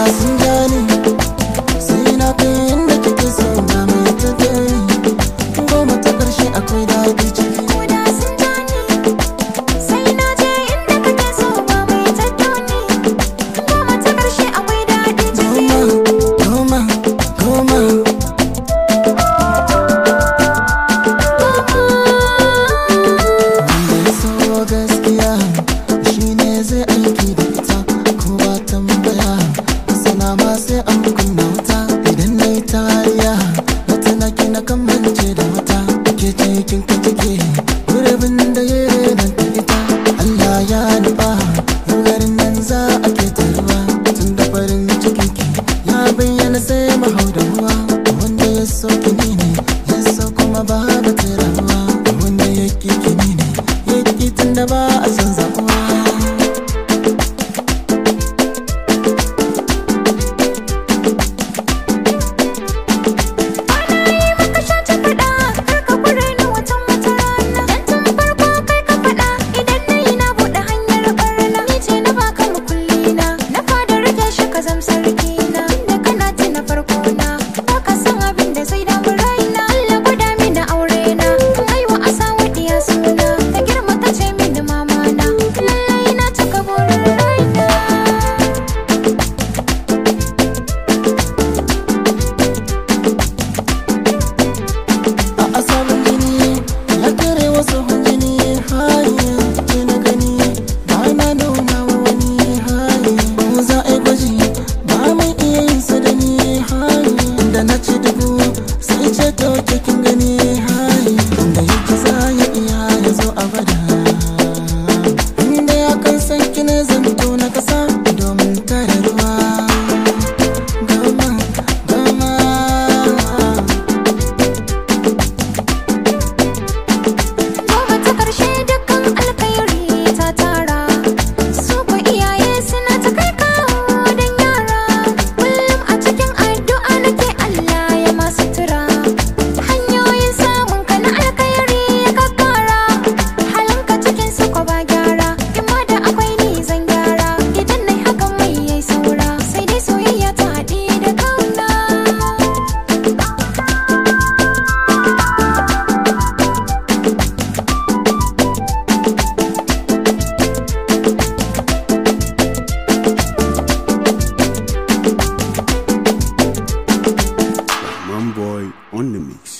sun jani sai na kai inda kike so ba mai tafiya goma ta karshe akwai daɗi ciki. Zai aiki da ita ko ba tambaya masana ma sai an kunna wuta idan na yi tariya na tunaki na kamance da wata ke cikin ka cike gurbin da ya nan ta ita Allah ya nufa yau garin nan za a ke taruwa tun da farin cikin ki ya bayyana sai mahau da ruwa wanda ya so kini ne ya so kuma ba ba ta rabuwa wanda ya ki kini ne ya ki tun da ba a san zaɓuwa. Boy on the mix.